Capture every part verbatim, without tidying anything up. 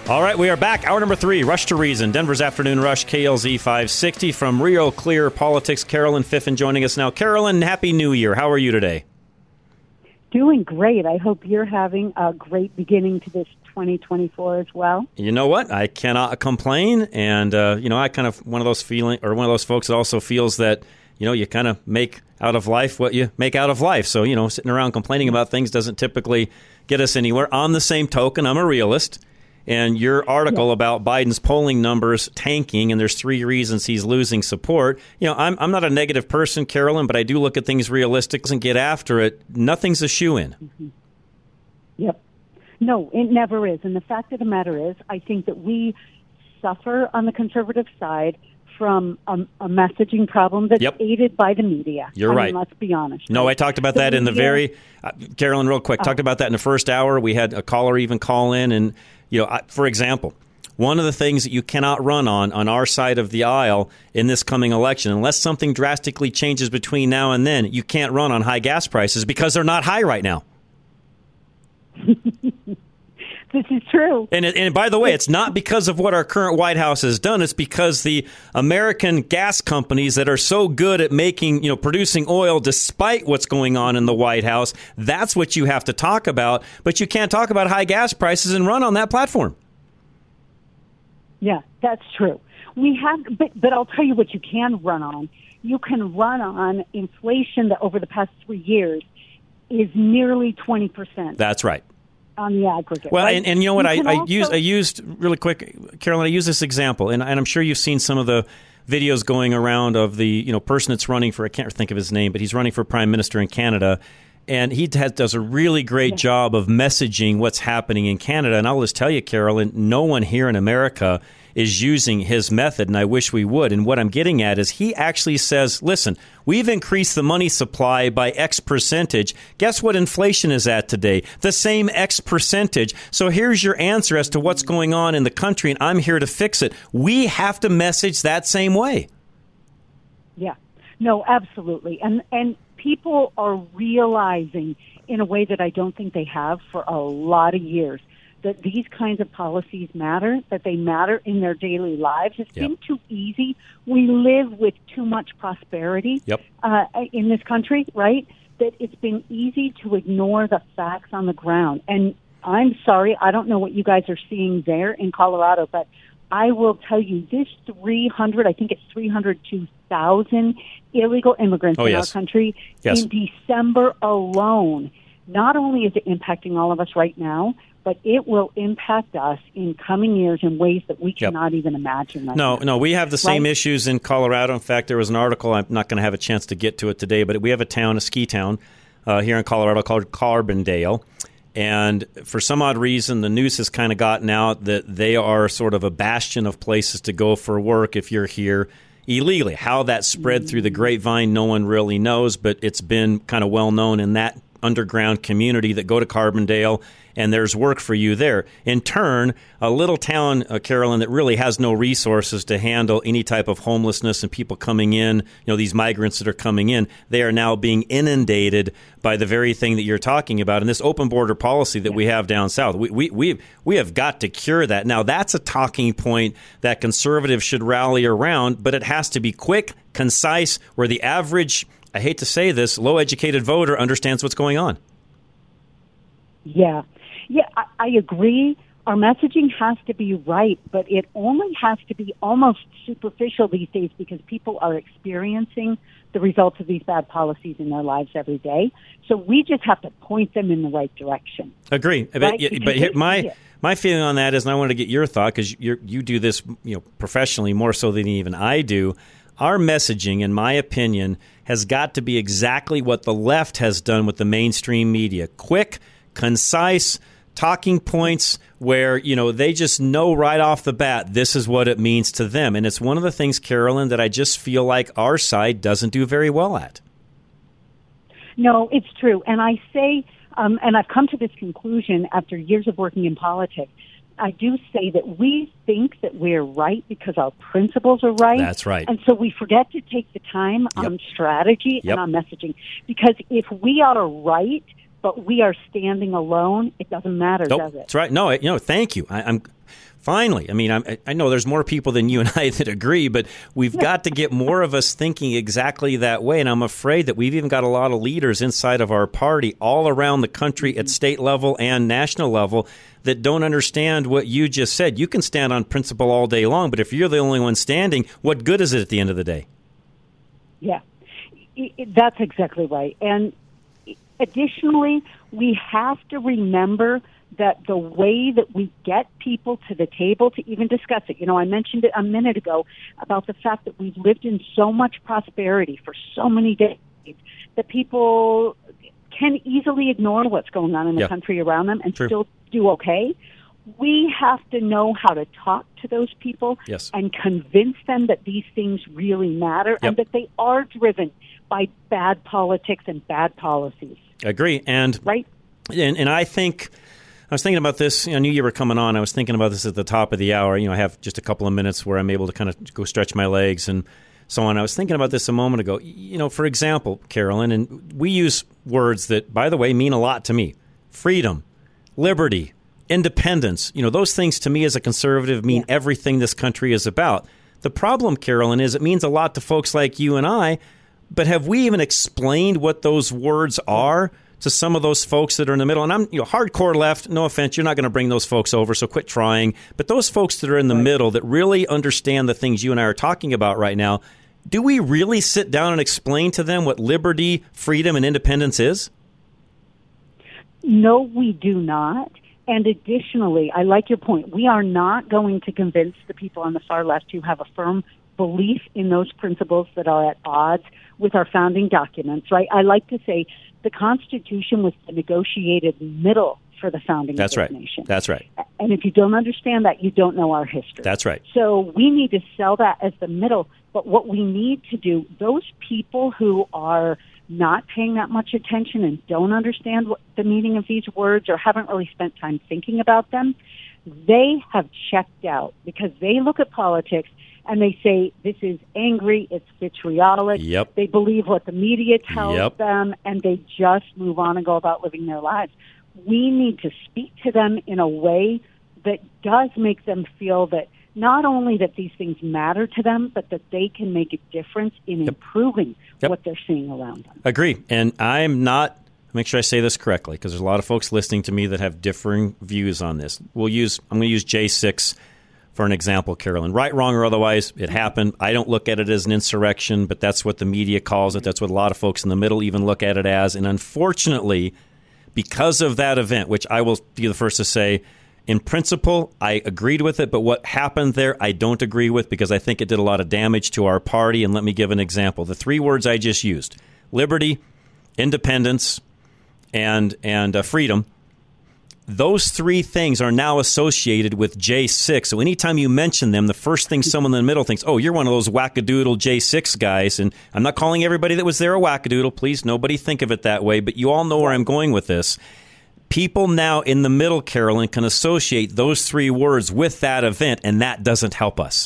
All right, we are back. Hour number three, Rush to Reason, Denver's Afternoon Rush, K L Z five sixty. From Real Clear Politics, Carolyn Fiffin joining us now. Carolyn, Happy New Year. How are you today? Doing great. I hope you're having a great beginning to this twenty twenty-four as well. You know what? I cannot complain. And, uh, you know, I kind of one of those feeling or one of those folks that also feels that, you know, you kind of make out of life what you make out of life. So, you know, sitting around complaining about things doesn't typically get us anywhere. On the same token, I'm a realist. And your article yeah. about Biden's polling numbers tanking, and there's three reasons he's losing support. You know, I'm I'm not a negative person, Carolyn, but I do look at things realistic and get after it. Nothing's a shoo-in. Mm-hmm. Yep. No, it never is. And the fact of the matter is, I think that we suffer on the conservative side from a, a messaging problem that's yep. aided by the media. You're I right. Mean, let's be honest. No, right? I talked about the that media, in the very, uh, Carolyn, real quick, oh. talked about that in the first hour. We had a caller even call in and, you know, I, for example, one of the things that you cannot run on on our side of the aisle in this coming election, unless something drastically changes between now and then, you can't run on high gas prices because they're not high right now. This is true. And, and by the way, it's not because of what our current White House has done. It's because the American gas companies that are so good at making, you know, producing oil despite what's going on in the White House, that's what you have to talk about. But you can't talk about high gas prices and run on that platform. Yeah, that's true. We have, but, but I'll tell you what you can run on. You can run on inflation that over the past three years is nearly twenty percent. That's right. On the aggregate. Well, right? and, and you know what? You I, I also, used I used really quick, Carolyn. I used this example, and, and I'm sure you've seen some of the videos going around of the you know person that's running for. I can't think of his name, but he's running for prime minister in Canada, and he has, does a really great yeah. job of messaging what's happening in Canada. And I'll just tell you, Carolyn, no one here in America is using his method, and I wish we would. And what I'm getting at is he actually says, listen, we've increased the money supply by X percentage. Guess what inflation is at today? The same X percentage. So here's your answer as to what's going on in the country, and I'm here to fix it. We have to message that same way. Yeah. No, absolutely. And and people are realizing in a way that I don't think they have for a lot of years that these kinds of policies matter, that they matter in their daily lives. It's yep. been too easy. We live with too much prosperity yep. uh, in this country, right? That it's been easy to ignore the facts on the ground. And I'm sorry, I don't know what you guys are seeing there in Colorado, but I will tell you this three hundred, I think it's three hundred two thousand illegal immigrants oh, in yes. our country yes. in December alone. Not only is it impacting all of us right now, but it will impact us in coming years in ways that we cannot yep. even imagine. Right no, now. no, we have the same right? issues in Colorado. In fact, there was an article, I'm not going to have a chance to get to it today, but we have a town, a ski town uh, here in Colorado called Carbondale. And for some odd reason, the news has kind of gotten out that they are sort of a bastion of places to go for work if you're here illegally. How that spread mm-hmm. through the grapevine, no one really knows, but it's been kind of well known in that underground community that go to Carbondale, and there's work for you there. In turn, a little town, uh, Carolyn, that really has no resources to handle any type of homelessness and people coming in, you know, these migrants that are coming in, they are now being inundated by the very thing that you're talking about. And this open border policy that we have down south, we we we we have got to cure that. Now, that's a talking point that conservatives should rally around, but it has to be quick, concise, where the average, I hate to say this, low-educated voter understands what's going on. Yeah. Yeah, I, I agree. Our messaging has to be right, but it only has to be almost superficial these days because people are experiencing the results of these bad policies in their lives every day. So we just have to point them in the right direction. Agree. Right? But, but here, my my feeling on that is, and I want to get your thought because you you do this, you know, professionally more so than even I do. Our messaging, in my opinion, has got to be exactly what the left has done with the mainstream media. Quick, concise, talking points where, you know, they just know right off the bat this is what it means to them. And it's one of the things, Carolyn, that I just feel like our side doesn't do very well at. No, it's true. And I say, um, and I've come to this conclusion after years of working in politics, I do say that we think that we're right because our principles are right. That's right. And so we forget to take the time yep. on strategy yep. and on messaging. Because if we are right, but we are standing alone, it doesn't matter, nope. does it? That's right. No, you know, thank you. I, I'm finally, I mean, I'm, I know there's more people than you and I that agree, but we've got to get more of us thinking exactly that way. And I'm afraid that we've even got a lot of leaders inside of our party all around the country at state level and national level that don't understand what you just said. You can stand on principle all day long, but if you're the only one standing, what good is it at the end of the day? Yeah, that's exactly right. And additionally, we have to remember that the way that we get people to the table to even discuss it, you know, I mentioned it a minute ago about the fact that we've lived in so much prosperity for so many decades that people can easily ignore what's going on in the yep. country around them and True. still do okay. We have to know how to talk to those people yes. and convince them that these things really matter yep. and that they are driven by bad politics and bad policies. I agree. And, right? and, and I think... I was thinking about this. I knew you were coming on. I was thinking about this at the top of the hour. You know, I have just a couple of minutes where I'm able to kind of go stretch my legs and so on. I was thinking about this a moment ago. You know, for example, Carolyn, and we use words that, by the way, mean a lot to me. Freedom, liberty, independence. You know, those things to me as a conservative mean yeah. everything this country is about. The problem, Carolyn, is it means a lot to folks like you and I, but have we even explained what those words are to some of those folks that are in the middle? And I'm, you know, hardcore left, no offense, you're not going to bring those folks over, so quit trying. But those folks that are in the right. middle that really understand the things you and I are talking about right now, do we really sit down and explain to them what liberty, freedom, and independence is? No, we do not. And additionally, I like your point. We are not going to convince the people on the far left who have a firm belief in those principles that are at odds with our founding documents, right? I like to say the Constitution was the negotiated middle for the founding That's of this right. nation. That's right. And if you don't understand that, you don't know our history. That's right. So we need to sell that as the middle. But what we need to do, those people who are not paying that much attention and don't understand what the meaning of these words or haven't really spent time thinking about them, they have checked out because they look at politics and they say, this is angry, it's vitriolic. Yep. They believe what the media tells yep. them, and they just move on and go about living their lives. We need to speak to them in a way that does make them feel that not only that these things matter to them, but that they can make a difference in yep. improving yep. what they're seeing around them. Agree. And I'm not, make sure I say this correctly, because there's a lot of folks listening to me that have differing views on this. We'll use, I'm going to use J six for an example, Carolyn. Right, wrong, or otherwise, it happened. I don't look at it as an insurrection, but that's what the media calls it. That's what a lot of folks in the middle even look at it as. And unfortunately, because of that event, which I will be the first to say, in principle, I agreed with it, but what happened there, I don't agree with because I think it did a lot of damage to our party. And let me give an example. The three words I just used, liberty, independence, and, and uh, freedom, those three things are now associated with J six. So anytime you mention them, the first thing someone in the middle thinks, oh, you're one of those wackadoodle J six guys. And I'm not calling everybody that was there a wackadoodle. Please, nobody think of it that way. But you all know where I'm going with this. People now in the middle, Carolyn, can associate those three words with that event, and that doesn't help us.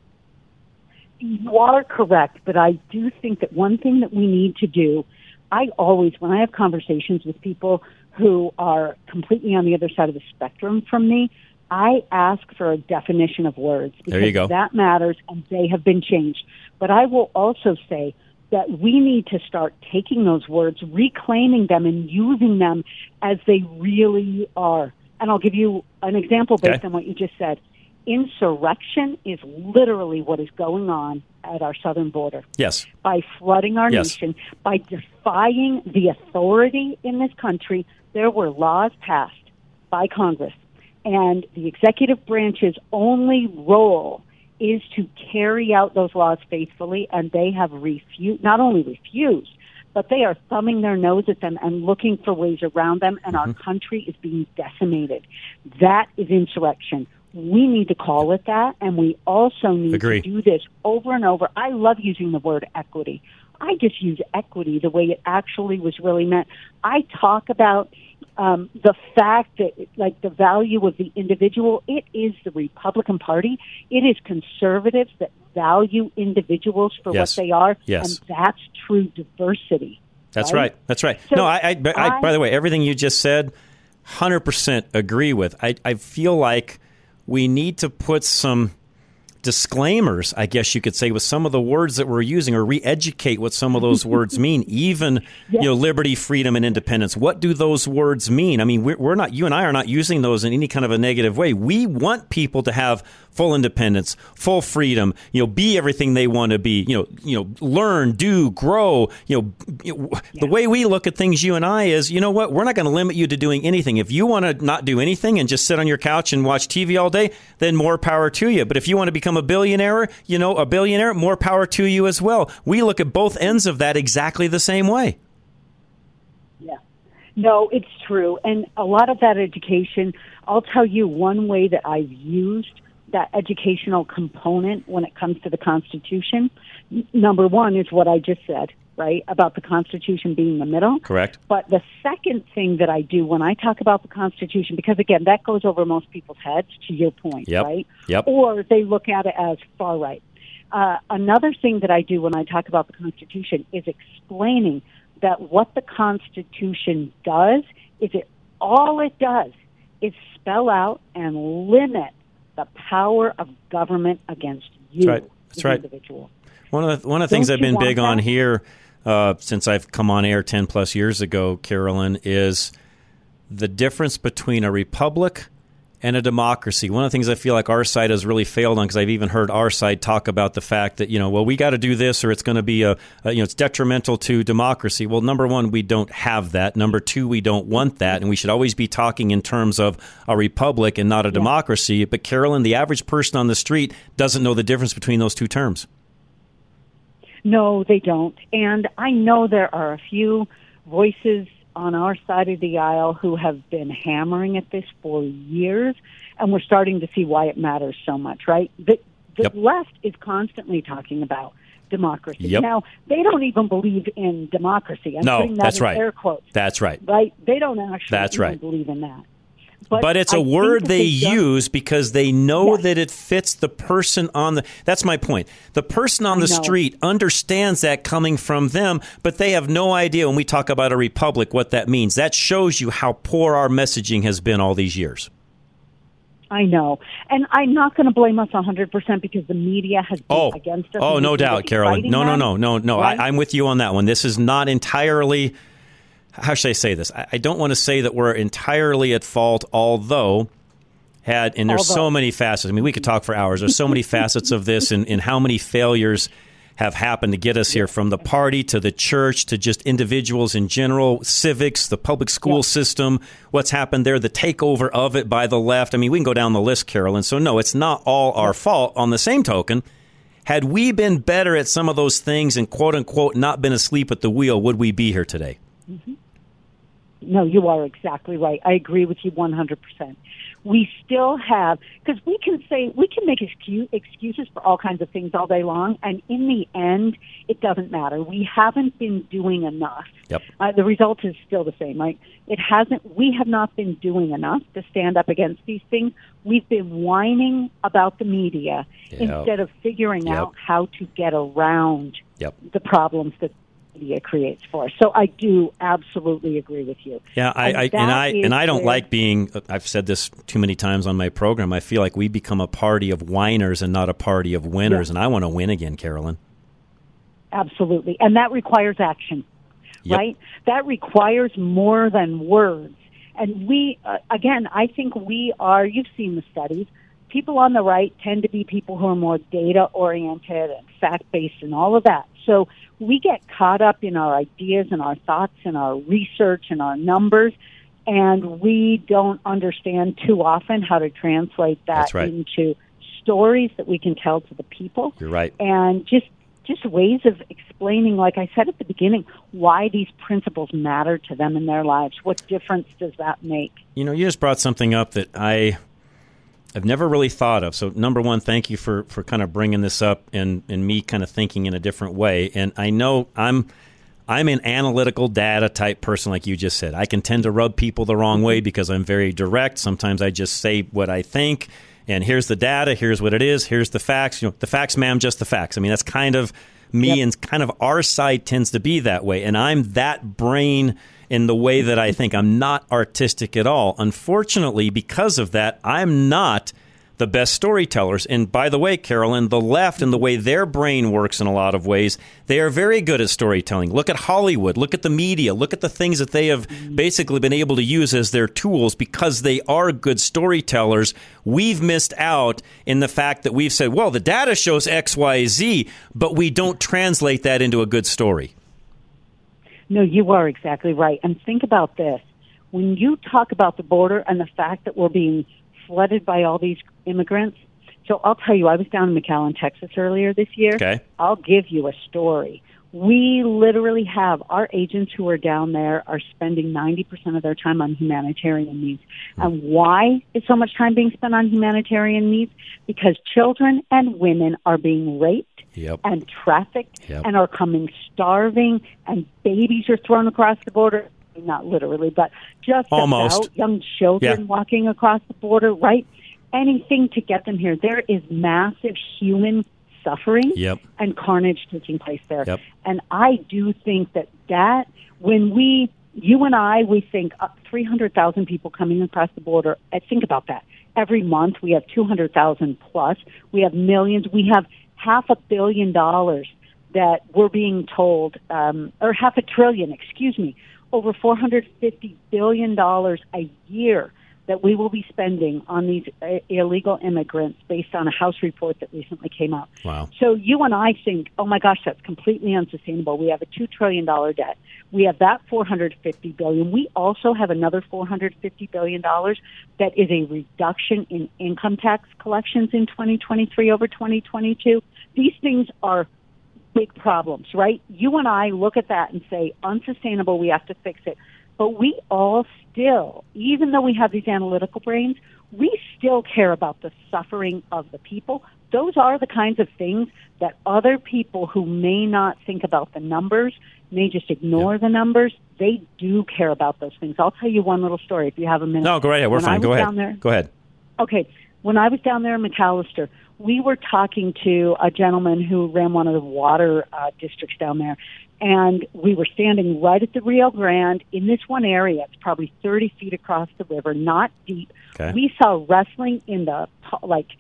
You are correct, but I do think that one thing that we need to do, I always, when I have conversations with people who are completely on the other side of the spectrum from me, I ask for a definition of words because there you go. That matters and they have been changed. But I will also say that we need to start taking those words, reclaiming them and using them as they really are. And I'll give you an example based okay. on what you just said. Insurrection is literally what is going on at our southern border. Yes. By flooding our yes. nation, by defying the authority in this country, there were laws passed by Congress, and the executive branch's only role is to carry out those laws faithfully, and they have refused, not only refused, but they are thumbing their nose at them and looking for ways around them, and mm-hmm. our country is being decimated. That is insurrection. We need to call it that, and we also need Agree. to do this over and over. I love using the word equity. I just use equity the way it actually was really meant. I talk about um, the fact that, like, the value of the individual. It is the Republican Party. It is conservatives that value individuals for yes. what they are, yes. and that's true diversity. That's right. right. That's right. So no, I, I, I, I, by the way, everything you just said, one hundred percent agree with. I, I feel like we need to put some disclaimers, I guess you could say, with some of the words that we're using, or re-educate what some of those words mean. Even, yes. you know, liberty, freedom, and independence. What do those words mean? I mean, we're, we're not, you and I are not using those in any kind of a negative way. We want people to have full independence, full freedom, you know, be everything they want to be, you know, you know, learn, do, grow, you know, you know yeah. the way we look at things, you and I, is, you know what, we're not going to limit you to doing anything. If you want to not do anything and just sit on your couch and watch T V all day, then more power to you. But if you want to become a billionaire, you know, a billionaire, more power to you as well. We look at both ends of that exactly the same way. Yeah. No, it's true. And a lot of that education, I'll tell you one way that I've used that educational component when it comes to the Constitution. Number one is what I just said, right, about the Constitution being the middle. Correct. But the second thing that I do when I talk about the Constitution, because, again, that goes over most people's heads, to your point, yep. right? Yep. Or they look at it as far right. Uh, another thing that I do when I talk about the Constitution is explaining that what the Constitution does is it all it does is spell out and limit the power of government against you, That's right. That's the right. individual. One of the, one of the things Don't I've been big that? on here uh, since I've come on air ten plus years ago, Carolyn, is the difference between a republic and a democracy. One of the things I feel like our side has really failed on, because I've even heard our side talk about the fact that, you know, well, we got to do this or it's going to be a, a, you know, it's detrimental to democracy. Well, number one, we don't have that. Number two, we don't want that. And we should always be talking in terms of a republic and not a yeah. democracy. But Carolyn, the average person on the street doesn't know the difference between those two terms. No, they don't. And I know there are a few voices on our side of the aisle who have been hammering at this for years, and we're starting to see why it matters so much, right? The, the yep. left is constantly talking about democracy. Yep. Now, they don't even believe in democracy. I'm no, putting that that's in right. air quotes. That's right. Right? They don't actually that's even right. believe in that. But, but it's a I word they, they use because they know yes. that it fits the person on the... That's my point. The person on the street understands that coming from them, but they have no idea when we talk about a republic what that means. That shows you how poor our messaging has been all these years. I know. And I'm not going to blame us one hundred percent because the media has been oh. against us. Oh, no doubt, Carolyn. No, no, no, no, no. Right? I, I'm with you on that one. This is not entirely... How should I say this? I don't want to say that we're entirely at fault, although had, and there's although. so many facets. I mean, we could talk for hours. There's so many facets of this, and, and how many failures have happened to get us here, from the party to the church to just individuals in general, civics, the public school yeah. system, what's happened there, the takeover of it by the left. I mean, we can go down the list, Carolyn. So, no, it's not all our fault. On the same token, had we been better at some of those things and, quote unquote, not been asleep at the wheel, would we be here today? Mm-hmm. No, you are exactly right. I agree with you one hundred percent. We still have, because we can say, we can make excuse, excuses for all kinds of things all day long, and in the end, it doesn't matter. We haven't been doing enough. Yep. Uh, the result is still the same, right? It hasn't, we have not been doing enough to stand up against these things. We've been whining about the media yep. instead of figuring yep. out how to get around yep. the problems that media creates for us. So I do absolutely agree with you. Yeah, I, and, I, and I and I don't where, like being. I've said this too many times on my program. I feel like we become a party of whiners and not a party of winners. Yeah. And I want to win again, Carolyn. Absolutely, and that requires action, yep. right? That requires more than words. And we, uh, again, I think we are. You've seen the studies. People on the right tend to be people who are more data-oriented and fact-based and all of that. So we get caught up in our ideas and our thoughts and our research and our numbers, and we don't understand too often how to translate that right. into stories that we can tell to the people. You're right. And just just ways of explaining, like I said at the beginning, why these principles matter to them in their lives. What difference does that make? You know, you just brought something up that I... I've never really thought of. So, number one, thank you for, for kind of bringing this up and, and me kind of thinking in a different way. And I know I'm I'm an analytical data type person, like you just said. I can tend to rub people the wrong way because I'm very direct. Sometimes I just say what I think, and here's the data, here's what it is, here's the facts. You know, the facts, ma'am, just the facts. I mean, that's kind of me, yep. and kind of our side tends to be that way. And I'm that brain in the way that I think. I'm not artistic at all. Unfortunately, because of that, I'm not the best storytellers. And by the way, Carolyn, the left and the way their brain works in a lot of ways, they are very good at storytelling. Look at Hollywood. Look at the media. Look at the things that they have basically been able to use as their tools because they are good storytellers. We've missed out in the fact that we've said, well, the data shows X, Y, Z, but we don't translate that into a good story. No, you are exactly right. And think about this. When you talk about the border and the fact that we're being flooded by all these immigrants, so I'll tell you, I was down in McAllen, Texas earlier this year. Okay. I'll give you a story. We literally have our agents who are down there are spending ninety percent of their time on humanitarian needs. Mm. And why is so much time being spent on humanitarian needs? Because children and women are being raped yep. and trafficked yep. and are coming starving, and babies are thrown across the border. Not literally, but just Almost. about young children yeah. walking across the border, right? Anything to get them here. There is massive human suffering yep. and carnage taking place there. Yep. And I do think that that, when we, you and I, we think uh, three hundred thousand people coming across the border, I think about that. Every month we have two hundred thousand plus. We have millions. We have half a billion dollars that we're being told, um, or half a trillion, excuse me, over four hundred fifty billion dollars a year that we will be spending on these uh, illegal immigrants based on a House report that recently came out. Wow. So you and I think, oh my gosh, that's completely unsustainable. We have a two trillion dollars debt. We have that four hundred fifty billion dollars. We also have another four hundred fifty billion dollars that is a reduction in income tax collections in twenty twenty-three over twenty twenty-two. These things are big problems, right? You and I look at that and say, unsustainable, we have to fix it. But we all still, even though we have these analytical brains, we still care about the suffering of the people. Those are the kinds of things that other people who may not think about the numbers, may just ignore yeah. the numbers, they do care about those things. I'll tell you one little story if you have a minute. No, go right ahead. We're when fine. Go ahead. There, go ahead. Okay. When I was down there in McAllister, we were talking to a gentleman who ran one of the water uh, districts down there, and we were standing right at the Rio Grande in this one area. It's probably thirty feet across the river, not deep. Okay. We saw wrestling in the, like,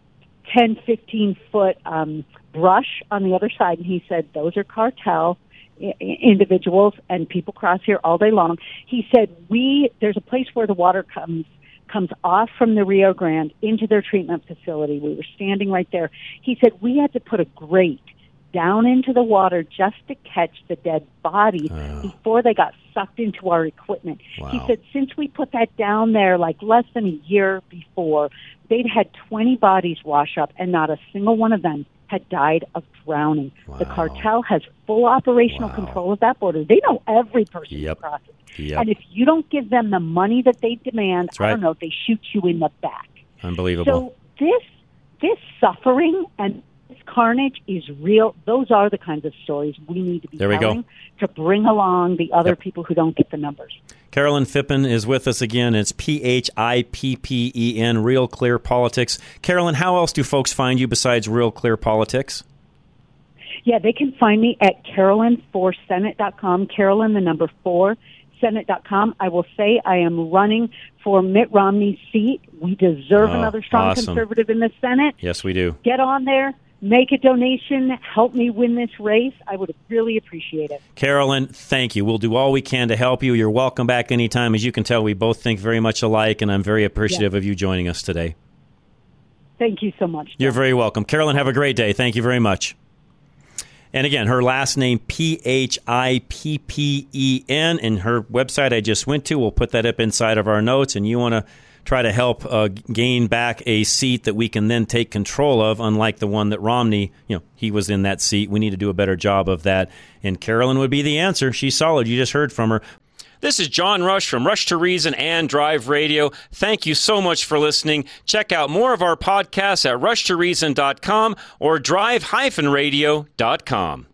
ten, fifteen foot um, brush on the other side, and he said, those are cartel I- individuals, and people cross here all day long. He said, we there's a place where the water comes comes off from the Rio Grande into their treatment facility. We were standing right there. He said, we had to put a grate down into the water just to catch the dead bodies oh. before they got sucked into our equipment. Wow. He said, since we put that down there like less than a year before, they'd had twenty bodies wash up, and not a single one of them had died of drowning. Wow. The cartel has full operational wow. control of that border. They know every person yep. who crosses. Yep. And if you don't give them the money that they demand, right. I don't know, they shoot you in the back. Unbelievable. So this this suffering and this carnage is real. Those are the kinds of stories we need to be there we telling go. to bring along the other yep. people who don't get the numbers. Carolyn Phippen is with us again. It's P H I P P E N, Real Clear Politics. Carolyn, how else do folks find you besides Real Clear Politics? Yeah, they can find me at carolyn for senate dot com, Carolyn, the number four, senate dot com. I will say I am running for Mitt Romney's seat. We deserve oh, another strong awesome. conservative in the Senate. Yes, we do. Get on there. Make a donation. Help me win this race. I would really appreciate it. Carolyn, thank you. We'll do all we can to help you. You're welcome back anytime. As you can tell, we both think very much alike, and I'm very appreciative yes. of you joining us today. Thank you so much, John. You're very welcome. Carolyn, have a great day. Thank you very much. And again, her last name, P H I P P E N, and her website I just went to. We'll put that up inside of our notes, and you want to try to help uh, gain back a seat that we can then take control of, unlike the one that Romney, you know, he was in that seat. We need to do a better job of that. And Carolyn would be the answer. She's solid. You just heard from her. This is John Rush from Rush to Reason and Drive Radio. Thank you so much for listening. Check out more of our podcasts at rush to reason dot com or drive dash radio dot com.